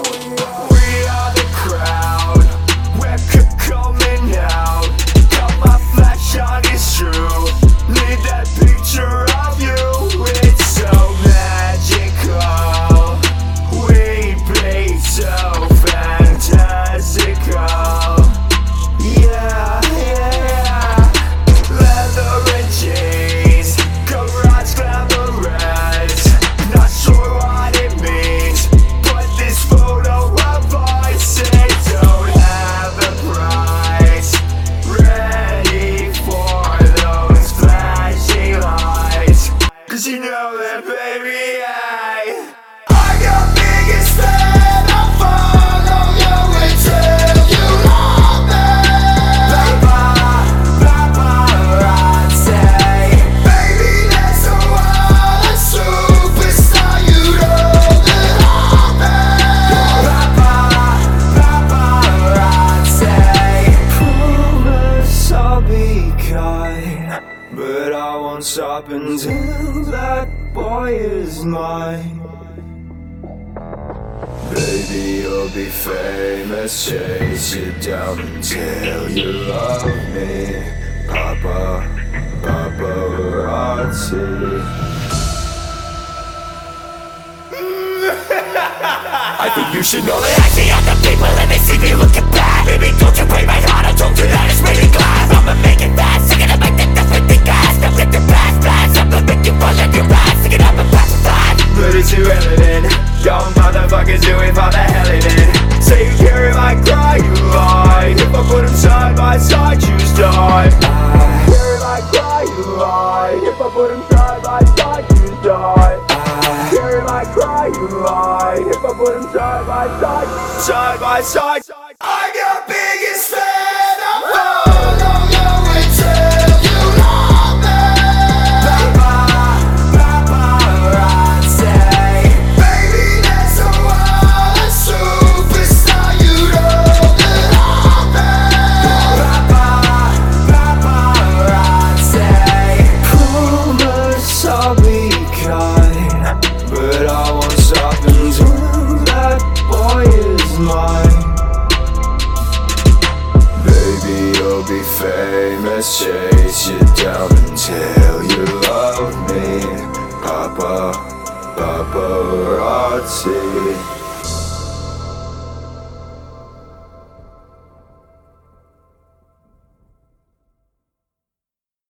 We are the crowd, we're coming out. Got my flash on, it's true. Need that picture of you, it's so magical. We play so fantastical. Yeah, yeah. Leather and jeans, garage glamorous. Not sure what it means, but this photo of us, it don't have a price. Ready for those flashing lights, 'cause you know that, baby, I your biggest fan. I'll follow you until you love me. Paparazzi, baby, that's a wild a superstar. You know that I'm paparazzi. Promise I'll be kind, but I won't stop until that boy is mine. Baby, you'll be famous, chase you down until you love me. Paparazzi. I think you should know that I see other people and they see me looking bad. Baby, don't you break my heart, I told you that it's made of glass. I'ma make it fast, I'm gonna make the different thing gas. Don't let the past pass, I'm gonna make you fall on your ass. Sing it up and pass it on. But it's irrelevant, young motherfuckers do it for the hell of it. Say you care if I cry, you lie. If I put them side by side, choose die. Care if I cry, you lie. If I put them side by side, choose die. Care if I cry, you lie. If I put them side by side, side by side. I'm your biggest fan. I'm follow you until you love me. Paparazzi, baby, that's a wild a superstar. You know that I'm paparazzi. Promise I'll be kind, but I won't stop until that boy is mine. Baby, you'll be famous, chase you down until you love me. Paparazzi.